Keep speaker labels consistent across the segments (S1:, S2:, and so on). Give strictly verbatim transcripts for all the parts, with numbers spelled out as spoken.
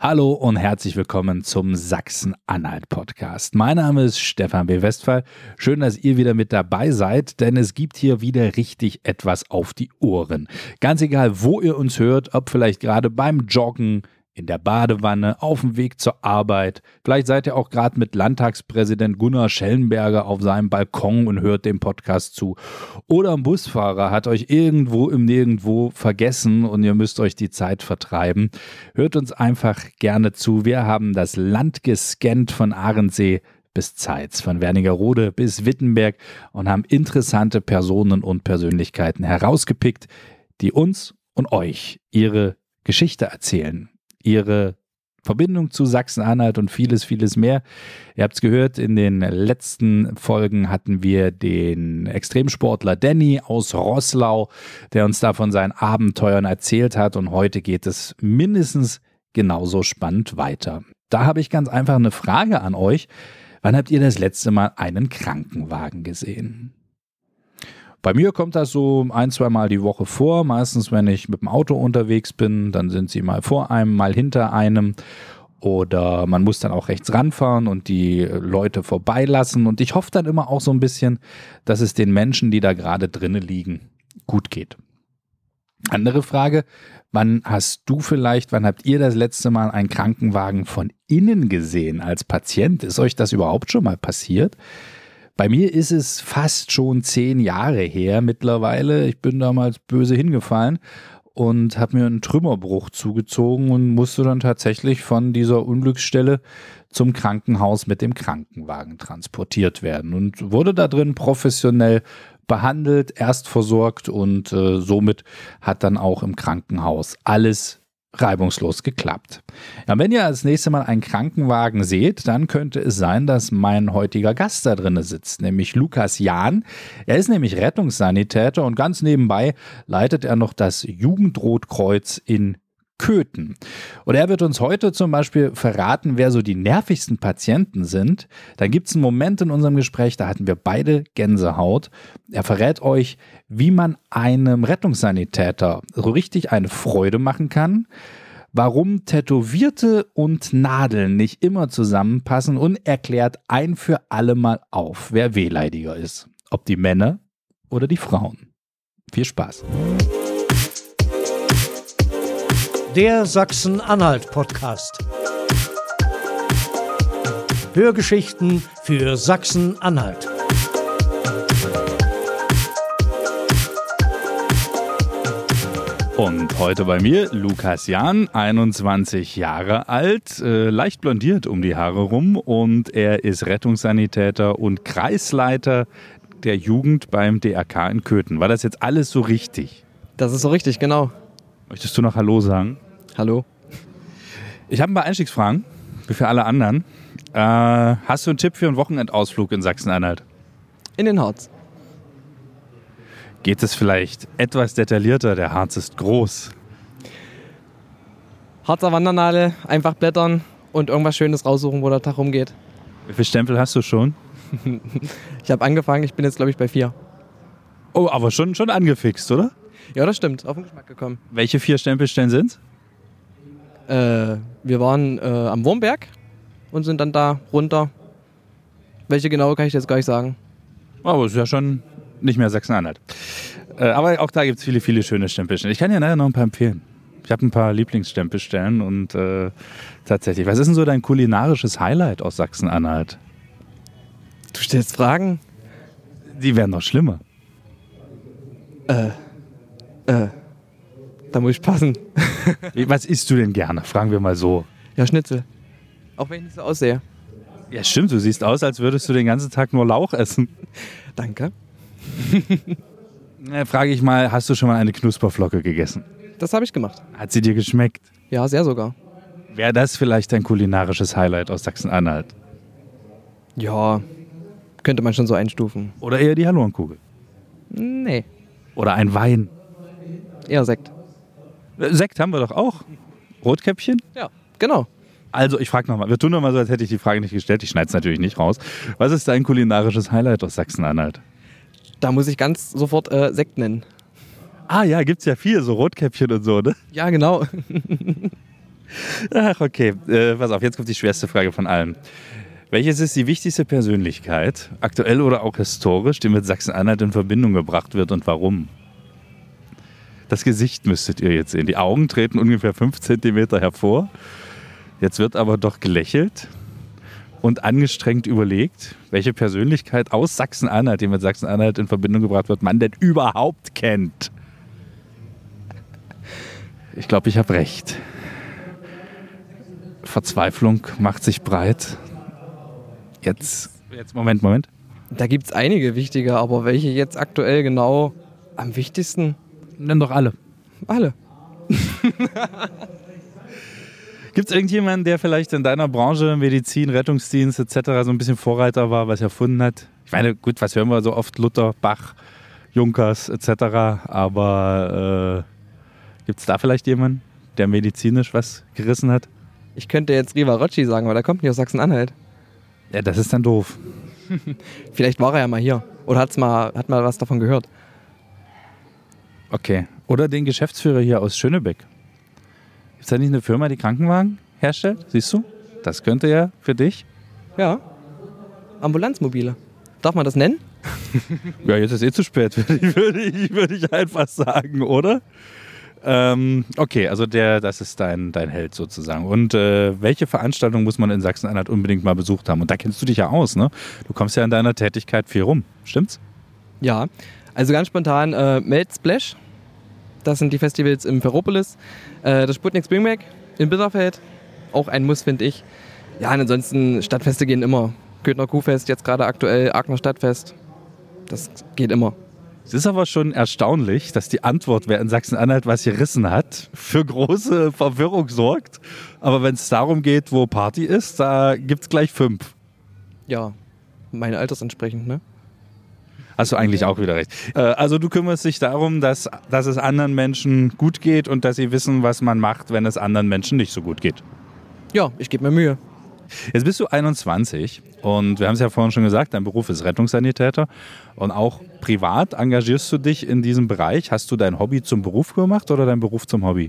S1: Hallo und herzlich willkommen zum Sachsen-Anhalt-Podcast. Mein Name ist Stefan B. Westphal. Schön, dass ihr wieder mit dabei seid, denn es gibt hier wieder richtig etwas auf die Ohren. Ganz egal, wo ihr uns hört, ob vielleicht gerade beim Joggen, in der Badewanne, auf dem Weg zur Arbeit. Vielleicht seid ihr auch gerade mit Landtagspräsident Gunnar Schellenberger auf seinem Balkon und hört dem Podcast zu. Oder ein Busfahrer hat euch irgendwo im Nirgendwo vergessen und ihr müsst euch die Zeit vertreiben. Hört uns einfach gerne zu. Wir haben das Land gescannt von Ahrensee bis Zeitz, von Wernigerode bis Wittenberg und haben interessante Personen und Persönlichkeiten herausgepickt, die uns und euch ihre Geschichte erzählen. Ihre Verbindung zu Sachsen-Anhalt und vieles, vieles mehr. Ihr habt es gehört, in den letzten Folgen hatten wir den Extremsportler Danny aus Roßlau, der uns da von seinen Abenteuern erzählt hat, und heute geht es mindestens genauso spannend weiter. Da habe ich ganz einfach eine Frage an euch. Wann habt ihr das letzte Mal einen Krankenwagen gesehen? Bei mir kommt das so ein, zwei Mal die Woche vor. Meistens, wenn ich mit dem Auto unterwegs bin, dann sind sie mal vor einem, mal hinter einem. Oder man muss dann auch rechts ranfahren und die Leute vorbeilassen. Und ich hoffe dann immer auch so ein bisschen, dass es den Menschen, die da gerade drinnen liegen, gut geht. Andere Frage, wann hast du vielleicht, wann habt ihr das letzte Mal einen Krankenwagen von innen gesehen als Patient? Ist euch das überhaupt schon mal passiert? Bei mir ist es fast schon zehn Jahre her mittlerweile. Ich bin damals böse hingefallen und habe mir einen Trümmerbruch zugezogen und musste dann tatsächlich von dieser Unglücksstelle zum Krankenhaus mit dem Krankenwagen transportiert werden und wurde da drin professionell behandelt, erst versorgt und äh, somit hat dann auch im Krankenhaus alles reibungslos geklappt. Ja, wenn ihr als nächstes Mal einen Krankenwagen seht, dann könnte es sein, dass mein heutiger Gast da drin sitzt, nämlich Lukas Jahn. Er ist nämlich Rettungssanitäter und ganz nebenbei leitet er noch das Jugendrotkreuz in Köthen. Und er wird uns heute zum Beispiel verraten, wer so die nervigsten Patienten sind. Dann gibt es einen Moment in unserem Gespräch, da hatten wir beide Gänsehaut. Er verrät euch, wie man einem Rettungssanitäter so richtig eine Freude machen kann, warum Tätowierte und Nadeln nicht immer zusammenpassen und erklärt ein für alle Mal auf, wer wehleidiger ist. Ob die Männer oder die Frauen. Viel Spaß.
S2: Der Sachsen-Anhalt-Podcast. Hörgeschichten für Sachsen-Anhalt.
S1: Und heute bei mir Lukas Jahn, einundzwanzig Jahre alt, äh, leicht blondiert um die Haare rum, und er ist Rettungssanitäter und Kreisleiter der Jugend beim D R K in Köthen. War das jetzt alles so richtig?
S3: Das ist so richtig, genau.
S1: Möchtest du noch Hallo sagen?
S3: Hallo.
S1: Ich habe ein paar Einstiegsfragen, wie für alle anderen. Äh, hast du einen Tipp für einen Wochenendausflug in Sachsen-Anhalt?
S3: In den Harz.
S1: Geht es vielleicht etwas detaillierter? Der Harz ist groß.
S3: Harzer Wandernadel, einfach blättern und irgendwas Schönes raussuchen, wo der Tag rumgeht.
S1: Wie viele Stempel hast du schon?
S3: Ich habe angefangen, ich bin jetzt glaube ich bei vier.
S1: Oh, aber schon, schon angefixt, oder?
S3: Ja, das stimmt, auf den Geschmack gekommen.
S1: Welche vier Stempelstellen sind's?
S3: Äh, wir waren äh, am Wurmberg und sind dann da runter. Welche genau kann ich jetzt gar nicht sagen.
S1: Aber es ist ja schon nicht mehr Sachsen-Anhalt. Äh, aber auch da gibt es viele, viele schöne Stempelstellen. Ich kann dir nachher noch ein paar empfehlen. Ich habe ein paar Lieblingsstempelstellen und äh, tatsächlich. Was ist denn so dein kulinarisches Highlight aus Sachsen-Anhalt?
S3: Du stellst Fragen?
S1: Die werden noch schlimmer.
S3: Äh, äh, da muss ich passen.
S1: Was isst du denn gerne? Fragen wir mal so.
S3: Ja, Schnitzel. Auch wenn ich nicht so aussehe.
S1: Ja, stimmt. Du siehst aus, als würdest du den ganzen Tag nur Lauch essen.
S3: Danke.
S1: Na, frage ich mal, hast du schon mal eine Knusperflocke gegessen?
S3: Das habe ich gemacht.
S1: Hat sie dir geschmeckt?
S3: Ja, sehr sogar.
S1: Wäre das vielleicht dein kulinarisches Highlight aus Sachsen-Anhalt?
S3: Ja, könnte man schon so einstufen.
S1: Oder eher die Hallorenkugel?
S3: Nee,
S1: Oder ein Wein?
S3: eher Sekt.
S1: Sekt haben wir doch auch. Rotkäppchen?
S3: Ja, genau.
S1: Also, ich frage nochmal. Wir tun nochmal so, als hätte ich die Frage nicht gestellt. Ich schneide es natürlich nicht raus. Was ist dein kulinarisches Highlight aus Sachsen-Anhalt?
S3: Da muss ich ganz sofort äh, Sekt nennen.
S1: Ah ja, gibt's ja viel, so Rotkäppchen und so, ne?
S3: Ja, genau.
S1: Ach, okay. Äh, pass auf, jetzt kommt die schwerste Frage von allen. Welches ist die wichtigste Persönlichkeit, aktuell oder auch historisch, die mit Sachsen-Anhalt in Verbindung gebracht wird und warum? Das Gesicht müsstet ihr jetzt sehen. Die Augen treten ungefähr fünf Zentimeter hervor. Jetzt wird aber doch gelächelt und angestrengt überlegt, welche Persönlichkeit aus Sachsen-Anhalt, die mit Sachsen-Anhalt in Verbindung gebracht wird, man denn überhaupt kennt. Ich glaube, ich habe recht. Verzweiflung macht sich breit. Jetzt, jetzt Moment, Moment.
S3: Da gibt es einige wichtige, aber welche jetzt aktuell genau am wichtigsten?
S1: Nenn doch alle.
S3: Alle.
S1: Gibt es irgendjemanden, der vielleicht in deiner Branche, Medizin, Rettungsdienst et cetera so ein bisschen Vorreiter war, was erfunden hat? Ich meine, gut, was hören wir so oft? Luther, Bach, Junkers et cetera. Aber äh, gibt es da vielleicht jemanden, der medizinisch was gerissen hat?
S3: Ich könnte jetzt Riva Rocci sagen, weil der kommt nicht aus Sachsen-Anhalt.
S1: Ja, das ist dann doof.
S3: Vielleicht war er ja mal hier oder hat's mal, hat mal was davon gehört.
S1: Okay. Oder den Geschäftsführer hier aus Schönebeck. Gibt es da nicht eine Firma, die Krankenwagen herstellt? Siehst du? Das könnte ja für dich.
S3: Ja. Ambulanzmobile. Darf man das nennen?
S1: Ja, jetzt ist eh zu spät, würde ich, würde ich, würde ich einfach sagen, oder? Ähm, okay, also der, das ist dein, dein Held sozusagen. Und äh, welche Veranstaltung muss man in Sachsen-Anhalt unbedingt mal besucht haben? Und da kennst du dich ja aus, ne? Du kommst ja in deiner Tätigkeit viel rum, stimmt's?
S3: Ja, also ganz spontan äh, Melt Splash. Das sind die Festivals im Ferropolis. Äh, das Sputnik Spring Break in Bitterfeld. Auch ein Muss, finde ich. Ja, und ansonsten Stadtfeste gehen immer. Köthner Kuhfest, jetzt gerade aktuell Aachener Stadtfest. Das geht immer.
S1: Es ist aber schon erstaunlich, dass die Antwort, wer in Sachsen-Anhalt was gerissen hat, für große Verwirrung sorgt. Aber wenn es darum geht, wo Party ist, da gibt es gleich fünf.
S3: Ja, meine Alters entsprechend, ne?
S1: Hast du eigentlich auch wieder recht. Äh, also du kümmerst dich darum, dass, dass es anderen Menschen gut geht und dass sie wissen, was man macht, wenn es anderen Menschen nicht so gut geht.
S3: Ja, ich gebe mir Mühe.
S1: Jetzt bist du einundzwanzig und wir haben es ja vorhin schon gesagt, dein Beruf ist Rettungssanitäter und auch privat engagierst du dich in diesem Bereich. Hast du dein Hobby zum Beruf gemacht oder dein Beruf zum Hobby?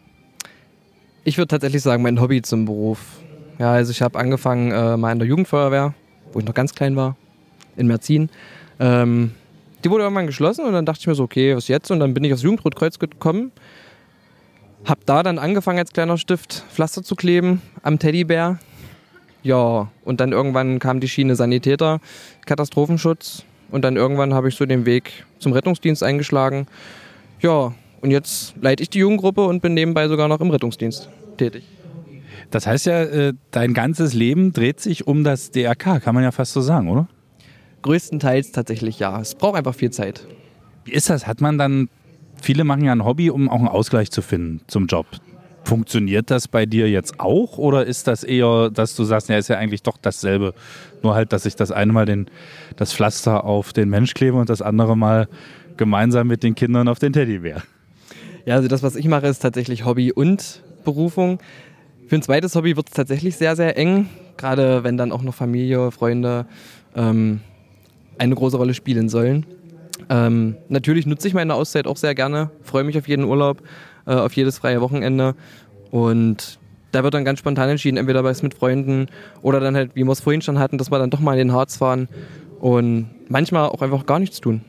S3: Ich würde tatsächlich sagen, mein Hobby zum Beruf. Ja, also ich habe angefangen äh, mal in der Jugendfeuerwehr, wo ich noch ganz klein war, in Merzin. Ähm, die wurde irgendwann geschlossen und dann dachte ich mir so, okay, was jetzt? Und dann bin ich aufs Jugendrotkreuz gekommen. Hab da dann angefangen als kleiner Stift Pflaster zu kleben am Teddybär. Ja, und dann irgendwann kam die Schiene Sanitäter, Katastrophenschutz und dann irgendwann habe ich so den Weg zum Rettungsdienst eingeschlagen. Ja, und jetzt leite ich die Jugendgruppe und bin nebenbei sogar noch im Rettungsdienst tätig.
S1: Das heißt ja, dein ganzes Leben dreht sich um das D R K, kann man ja fast so sagen, oder?
S3: Größtenteils tatsächlich ja. Es braucht einfach viel Zeit.
S1: Wie ist das? Hat man dann, viele machen ja ein Hobby, um auch einen Ausgleich zu finden zum Job. Funktioniert das bei dir jetzt auch oder ist das eher, dass du sagst, ja, ist ja eigentlich doch dasselbe, nur halt, dass ich das eine Mal den, das Pflaster auf den Mensch klebe und das andere Mal gemeinsam mit den Kindern auf den Teddybär?
S3: Ja, also das, was ich mache, ist tatsächlich Hobby und Berufung. Für ein zweites Hobby wird es tatsächlich sehr, sehr eng, gerade wenn dann auch noch Familie, Freunde ähm, eine große Rolle spielen sollen. Ähm, natürlich nutze ich meine Auszeit auch sehr gerne, freue mich auf jeden Urlaub, äh, auf jedes freie Wochenende und da wird dann ganz spontan entschieden, entweder was mit Freunden oder dann halt, wie wir es vorhin schon hatten, dass wir dann doch mal in den Harz fahren und manchmal auch einfach gar nichts tun.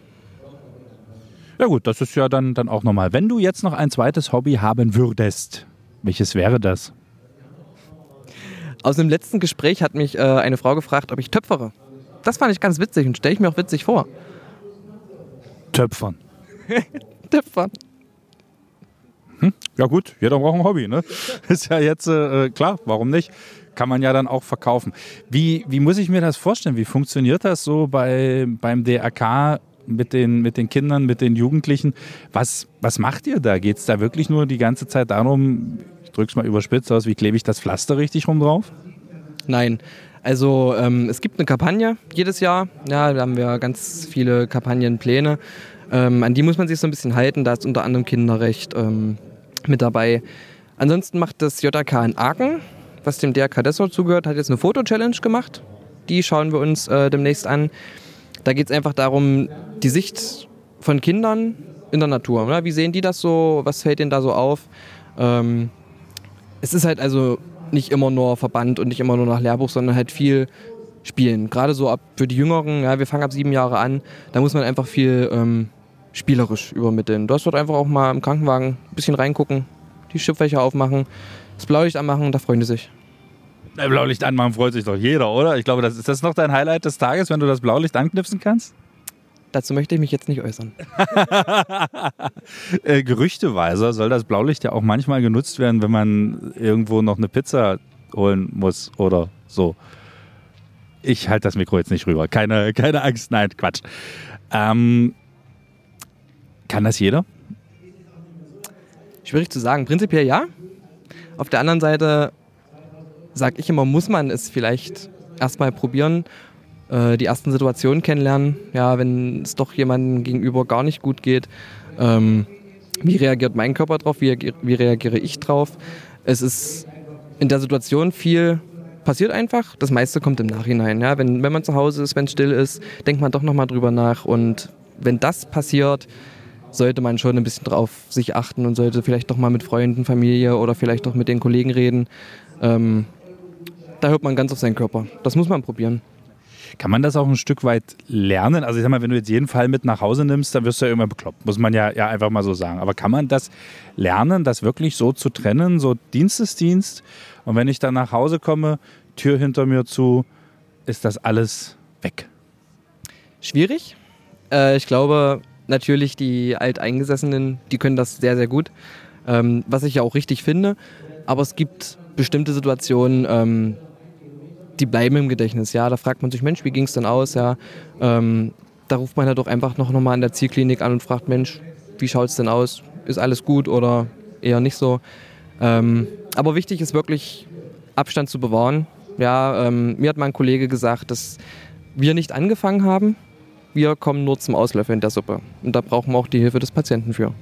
S1: Ja gut, das ist ja dann, dann auch normal. Wenn du jetzt noch ein zweites Hobby haben würdest, welches wäre das?
S3: Aus dem letzten Gespräch hat mich äh, eine Frau gefragt, ob ich töpfere. Das fand ich ganz witzig und stelle ich mir auch witzig vor.
S1: Töpfern.
S3: Töpfern.
S1: Hm? Ja gut, jeder braucht ein Hobby, ne? Ist ja jetzt äh, klar, warum nicht? Kann man ja dann auch verkaufen. Wie, wie muss ich mir das vorstellen? Wie funktioniert das so bei, beim D R K mit den, mit den Kindern, mit den Jugendlichen? Was, was macht ihr da? Geht es da wirklich nur die ganze Zeit darum, ich drück's mal überspitzt aus, wie klebe ich das Pflaster richtig rum drauf?
S3: Nein, also ähm, es gibt eine Kampagne jedes Jahr. Ja, da haben wir ganz viele Kampagnenpläne. Ähm, an die muss man sich so ein bisschen halten. Da ist unter anderem Kinderrecht ähm, mit dabei. Ansonsten macht das J R K in Aachen, was dem D R K Dessau zugehört, hat jetzt eine Foto-Challenge gemacht. Die schauen wir uns äh, demnächst an. Da geht es einfach darum, die Sicht von Kindern in der Natur. Oder? Wie sehen die das so? Was fällt denen da so auf? Ähm, es ist halt also nicht immer nur Verband und nicht immer nur nach Lehrbuch, sondern halt viel spielen. Gerade so ab für die Jüngeren, ja, wir fangen ab sieben Jahre an, da muss man einfach viel ähm, spielerisch übermitteln. Du hast dort einfach auch mal im Krankenwagen ein bisschen reingucken, die Schubfächer aufmachen, das Blaulicht anmachen, da freuen die sich.
S1: Blaulicht anmachen freut sich doch jeder, oder? Ich glaube, das ist das noch dein Highlight des Tages, wenn du das Blaulicht anknipsen kannst?
S3: Dazu möchte ich mich jetzt nicht äußern.
S1: äh, gerüchteweise soll das Blaulicht ja auch manchmal genutzt werden, wenn man irgendwo noch eine Pizza holen muss oder so. Ich halte das Mikro jetzt nicht rüber. Keine, keine Angst, nein, Quatsch. Ähm, kann das jeder?
S3: Schwierig zu sagen. Prinzipiell ja. Auf der anderen Seite sage ich immer, muss man es vielleicht erstmal probieren, äh, die ersten Situationen kennenlernen. Ja, wenn es doch jemandem gegenüber gar nicht gut geht, ähm, wie reagiert mein Körper drauf, wie, wie reagiere ich drauf? Es ist in der Situation viel passiert einfach. Das meiste kommt im Nachhinein. Ja? Wenn, wenn man zu Hause ist, wenn es still ist, denkt man doch nochmal drüber nach. Und wenn das passiert, sollte man schon ein bisschen drauf sich achten und sollte vielleicht doch mal mit Freunden, Familie oder vielleicht auch mit den Kollegen reden. Ähm, da hört man ganz auf seinen Körper. Das muss man probieren.
S1: Kann man das auch ein Stück weit lernen? Also ich sag mal, wenn du jetzt jeden Fall mit nach Hause nimmst, dann wirst du ja immer bekloppt. Muss man ja, ja einfach mal so sagen. Aber kann man das lernen, das wirklich so zu trennen? So Dienst ist Dienst. Und wenn ich dann nach Hause komme, Tür hinter mir zu, ist das alles weg?
S3: Schwierig. Äh, ich glaube, natürlich die Alteingesessenen, die können das sehr, sehr gut. Ähm, was ich ja auch richtig finde. Aber es gibt bestimmte Situationen, ähm, die bleiben im Gedächtnis. Ja, da fragt man sich, Mensch, wie ging es denn aus? Ja, ähm, da ruft man halt doch einfach noch, noch mal an der Zielklinik an und fragt, Mensch, wie schaut es denn aus? Ist alles gut oder eher nicht so? Ähm, aber wichtig ist wirklich, Abstand zu bewahren. Ja, ähm, mir hat mein Kollege gesagt, dass wir nicht angefangen haben. Wir kommen nur zum Auslöffeln der Suppe. Und da brauchen wir auch die Hilfe des Patienten für.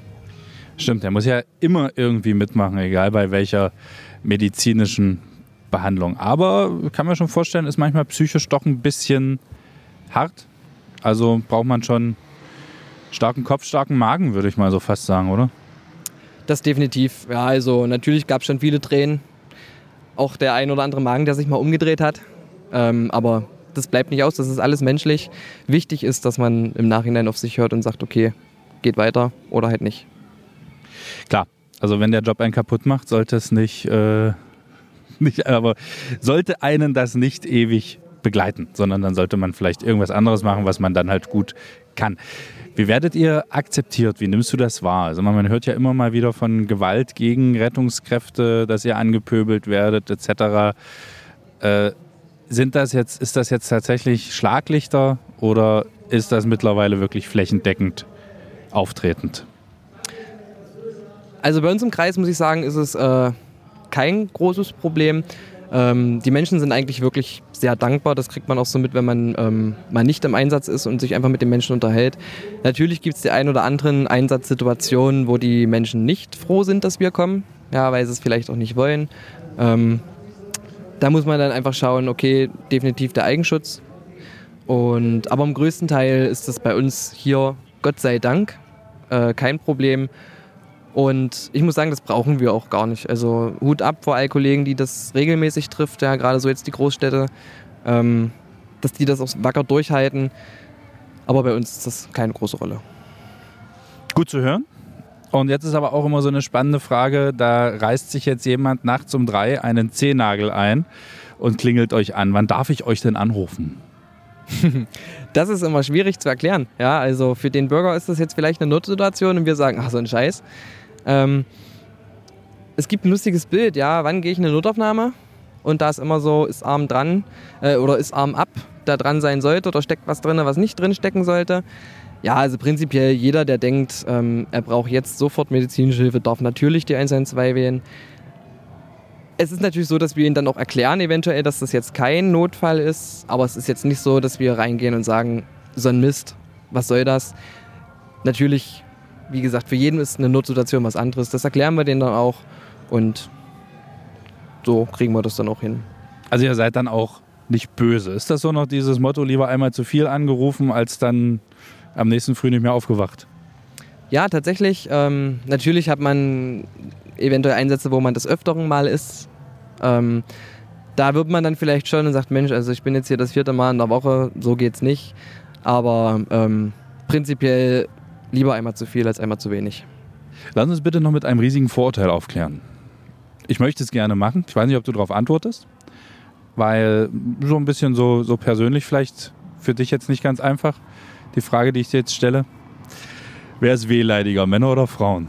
S1: Stimmt, der muss ja immer irgendwie mitmachen, egal bei welcher medizinischen Behandlung. Aber kann man schon vorstellen, ist manchmal psychisch doch ein bisschen hart. Also braucht man schon starken Kopf, starken Magen, würde ich mal so fast sagen, oder?
S3: Das definitiv. Ja, also natürlich gab es schon viele Tränen. Auch der ein oder andere Magen, der sich mal umgedreht hat. Ähm, aber das bleibt nicht aus, das ist alles menschlich. Wichtig ist, dass man im Nachhinein auf sich hört und sagt, okay, geht weiter oder halt nicht.
S1: Klar, also wenn der Job einen kaputt macht, sollte es nicht, äh, nicht, aber sollte einen das nicht ewig begleiten, sondern dann sollte man vielleicht irgendwas anderes machen, was man dann halt gut kann. Wie werdet ihr akzeptiert? Wie nimmst du das wahr? Also man hört ja immer mal wieder von Gewalt gegen Rettungskräfte, dass ihr angepöbelt werdet et cetera. Äh, sind das jetzt, ist das jetzt tatsächlich Schlaglichter oder ist das mittlerweile wirklich flächendeckend auftretend?
S3: Also bei uns im Kreis, muss ich sagen, ist es äh, kein großes Problem. Ähm, die Menschen sind eigentlich wirklich sehr dankbar. Das kriegt man auch so mit, wenn man ähm, mal nicht im Einsatz ist und sich einfach mit den Menschen unterhält. Natürlich gibt es die ein oder anderen Einsatzsituationen, wo die Menschen nicht froh sind, dass wir kommen, ja, weil sie es vielleicht auch nicht wollen. Ähm, da muss man dann einfach schauen, okay, definitiv der Eigenschutz. Und, aber im größten Teil ist das bei uns hier, Gott sei Dank, äh, kein Problem. Und ich muss sagen, das brauchen wir auch gar nicht. Also Hut ab vor all Kollegen, die das regelmäßig trifft, ja, gerade so jetzt die Großstädte, ähm, dass die das auch wacker durchhalten. Aber bei uns ist das keine große Rolle.
S1: Gut zu hören. Und jetzt ist aber auch immer so eine spannende Frage, da reißt sich jetzt jemand nachts um drei einen Zehennagel ein und klingelt euch an. Wann darf ich euch denn anrufen?
S3: Das ist immer schwierig zu erklären. Ja, also für den Bürger ist das jetzt vielleicht eine Notsituation und wir sagen, ach so ein Scheiß. Ähm, es gibt ein lustiges Bild, ja, wann gehe ich in eine Notaufnahme? Und da ist immer so, ist Arm dran äh, oder ist Arm ab, da dran sein sollte oder steckt was drin, was nicht drin stecken sollte. Ja, also prinzipiell jeder, der denkt, ähm, er braucht jetzt sofort medizinische Hilfe, darf natürlich die eins eins zwei wählen. Es ist natürlich so, dass wir ihnen dann auch erklären eventuell, dass das jetzt kein Notfall ist, aber es ist jetzt nicht so, dass wir reingehen und sagen, so ein Mist, was soll das? Natürlich, wie gesagt, für jeden ist eine Notsituation was anderes, das erklären wir denen dann auch und so kriegen wir das dann auch hin.
S1: Also ihr seid dann auch nicht böse. Ist das so noch dieses Motto, lieber einmal zu viel angerufen, als dann am nächsten Früh nicht mehr aufgewacht?
S3: Ja, tatsächlich. Ähm, natürlich hat man eventuell Einsätze, wo man des Öfteren mal ist. Ähm, da wird man dann vielleicht schon und sagt, Mensch, also ich bin jetzt hier das vierte Mal in der Woche, so geht's nicht. Aber ähm, prinzipiell lieber einmal zu viel als einmal zu wenig.
S1: Lass uns bitte noch mit einem riesigen Vorurteil aufklären. Ich möchte es gerne machen. Ich weiß nicht, ob du darauf antwortest, weil so ein bisschen so, so persönlich vielleicht für dich jetzt nicht ganz einfach. Die Frage, die ich dir jetzt stelle, wer ist wehleidiger, Männer oder Frauen?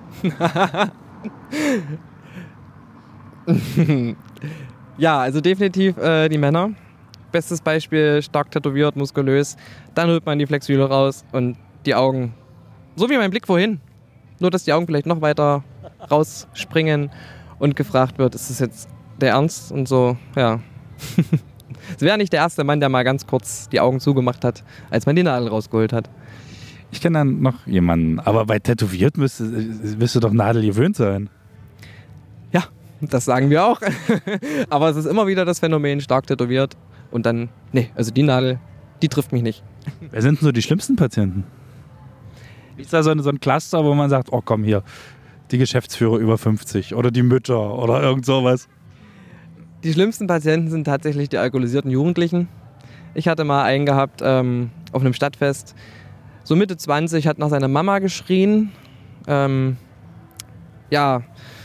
S3: Ja, also definitiv äh, die Männer. Bestes Beispiel, stark tätowiert, muskulös. Dann holt man die Flexhüle raus und die Augen, so wie mein Blick vorhin. Nur, dass die Augen vielleicht noch weiter rausspringen und gefragt wird, ist das jetzt der Ernst? Und so, ja. Es wäre nicht der erste Mann, der mal ganz kurz die Augen zugemacht hat, als man die Nadel rausgeholt hat.
S1: Ich kenne dann noch jemanden, aber bei tätowiert müsstest, wirst du doch Nadel gewöhnt sein.
S3: Ja, das sagen wir auch. Aber es ist immer wieder das Phänomen, stark tätowiert. Und dann, nee, also die Nadel, die trifft mich nicht.
S1: Wer sind denn so die schlimmsten Patienten? Ist da so ein, so ein Cluster, wo man sagt, oh komm hier, die Geschäftsführer über fünfzig oder die Mütter oder irgend sowas?
S3: Die schlimmsten Patienten sind tatsächlich die alkoholisierten Jugendlichen. Ich hatte mal einen gehabt ähm, auf einem Stadtfest, so Mitte zwanzig, hat nach seiner Mama geschrien. Ähm, ja,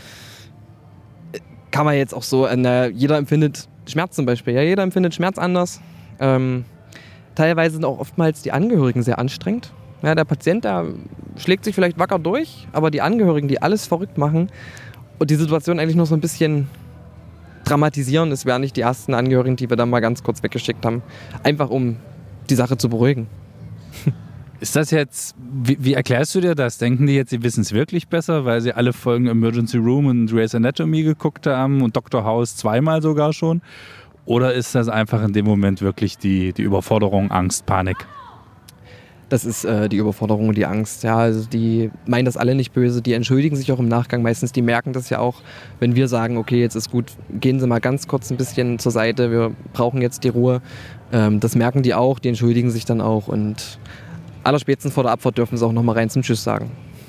S3: kann man jetzt auch so, äh, jeder empfindet Schmerz zum Beispiel, ja, jeder empfindet Schmerz anders. Ähm, teilweise sind auch oftmals die Angehörigen sehr anstrengend. Ja, der Patient, der schlägt sich vielleicht wacker durch, aber die Angehörigen, die alles verrückt machen und die Situation eigentlich noch so ein bisschen dramatisieren, das wären nicht die ersten Angehörigen, die wir dann mal ganz kurz weggeschickt haben, einfach um die Sache zu beruhigen.
S1: Ist das jetzt, wie, wie erklärst du dir das? Denken die jetzt, sie wissen es wirklich besser, weil sie alle Folgen Emergency Room und Grey's Anatomy geguckt haben und Doktor House zweimal sogar schon? Oder ist das einfach in dem Moment wirklich die, die Überforderung, Angst, Panik?
S3: Das ist äh, die Überforderung und die Angst. Ja, also die meinen das alle nicht böse, die entschuldigen sich auch im Nachgang meistens. Die merken das ja auch, wenn wir sagen, okay, jetzt ist gut, gehen Sie mal ganz kurz ein bisschen zur Seite, wir brauchen jetzt die Ruhe. Ähm, das merken die auch, die entschuldigen sich dann auch und allerspätestens vor der Abfahrt dürfen sie auch noch mal rein zum Tschüss sagen.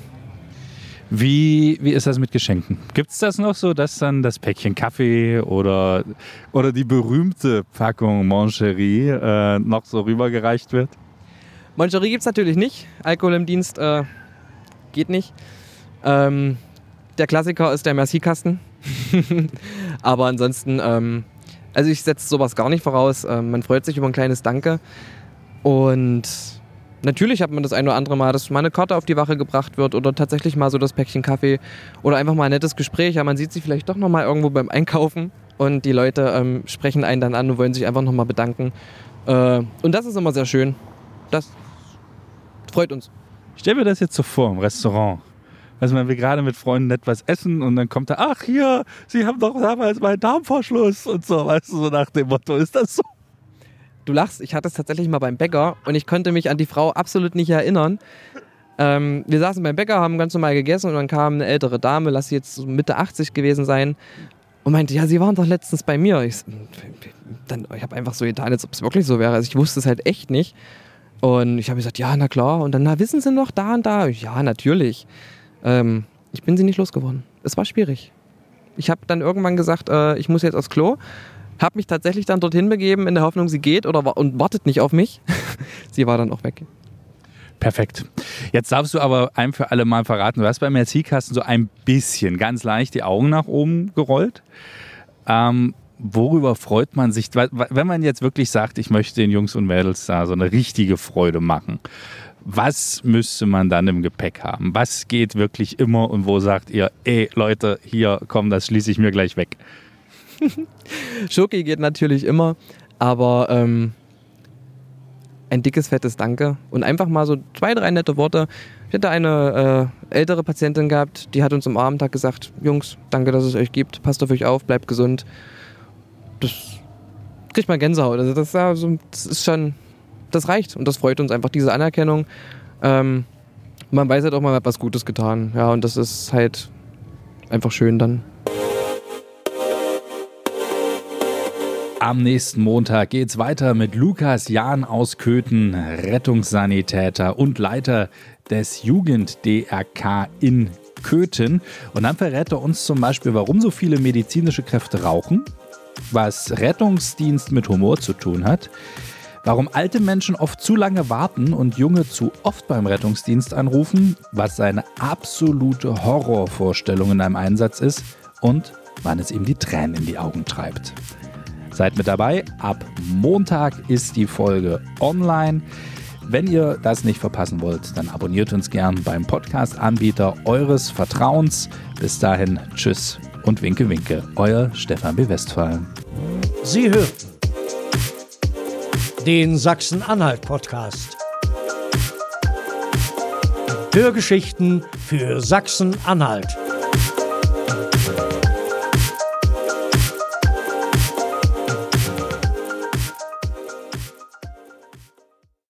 S1: Wie, wie ist das mit Geschenken? Gibt es das noch so, dass dann das Päckchen Kaffee oder, oder die berühmte Packung Moncherie äh, noch so rübergereicht wird?
S3: Moncherie gibt es natürlich nicht. Alkohol im Dienst äh, geht nicht. Ähm, der Klassiker ist der Merci-Kasten. Aber ansonsten, ähm, also ich setze sowas gar nicht voraus. Ähm, man freut sich über ein kleines Danke. Und natürlich hat man das ein oder andere Mal, dass mal eine Karte auf die Wache gebracht wird oder tatsächlich mal so das Päckchen Kaffee oder einfach mal ein nettes Gespräch. Ja, man sieht sich vielleicht doch noch mal irgendwo beim Einkaufen und die Leute ähm, sprechen einen dann an und wollen sich einfach noch mal bedanken. Äh, und das ist immer sehr schön. Das freut uns.
S1: Ich stell mir das jetzt so vor im Restaurant. Also man will gerade mit Freunden etwas essen und dann kommt da, ach hier, Sie haben doch damals meinen Darmverschluss und so, weißt du, so nach dem Motto, ist das so?
S3: Du lachst, ich hatte es tatsächlich mal beim Bäcker und ich konnte mich an die Frau absolut nicht erinnern. Ähm, wir saßen beim Bäcker, haben ganz normal gegessen und dann kam eine ältere Dame, lass sie jetzt so Mitte achtzig gewesen sein und meinte, ja, Sie waren doch letztens bei mir. Ich, dann, ich habe einfach so getan, als ob es wirklich so wäre. Also ich wusste es halt echt nicht. Und ich habe gesagt, ja, na klar. Und dann, na, wissen Sie noch da und da? Ja, natürlich. Ähm, ich bin sie nicht losgeworden. Es war schwierig. Ich habe dann irgendwann gesagt, äh, ich muss jetzt aufs Klo. Habe mich tatsächlich dann dorthin begeben, in der Hoffnung, sie geht oder und wartet nicht auf mich. Sie war dann auch weg.
S1: Perfekt. Jetzt darfst du aber ein für alle Mal verraten, du hast beim Merci-Kasten so ein bisschen, ganz leicht die Augen nach oben gerollt. Ähm, worüber freut man sich, wenn man jetzt wirklich sagt, ich möchte den Jungs und Mädels da so eine richtige Freude machen? Was müsste man dann im Gepäck haben? Was geht wirklich immer und wo sagt ihr, ey Leute, hier, komm, das schließe ich mir gleich weg?
S3: Schoki geht natürlich immer, aber ähm, ein dickes, fettes Danke und einfach mal so zwei, drei nette Worte. Ich hatte eine äh, ältere Patientin gehabt, die hat uns am Abend gesagt, Jungs, danke, dass es euch gibt, passt auf euch auf, bleibt gesund. Das kriegt man Gänsehaut. Also das, also, das ist schon, das reicht und das freut uns einfach, diese Anerkennung. Ähm, man weiß halt auch, man hat was Gutes getan. Ja, und das ist halt einfach schön dann.
S1: Am nächsten Montag geht's weiter mit Lukas Jahn aus Köthen, Rettungssanitäter und Leiter des Jugend-D R K in Köthen. Und dann verrät er uns zum Beispiel, warum so viele medizinische Kräfte rauchen, was Rettungsdienst mit Humor zu tun hat, warum alte Menschen oft zu lange warten und Junge zu oft beim Rettungsdienst anrufen, was seine absolute Horrorvorstellung in einem Einsatz ist und wann es ihm die Tränen in die Augen treibt. Seid mit dabei, ab Montag ist die Folge online. Wenn ihr das nicht verpassen wollt, dann abonniert uns gern beim Podcast-Anbieter eures Vertrauens. Bis dahin, tschüss und winke winke, euer Stefan B. Westphal.
S2: Sie hörten den Sachsen-Anhalt-Podcast. Hörgeschichten für Sachsen-Anhalt.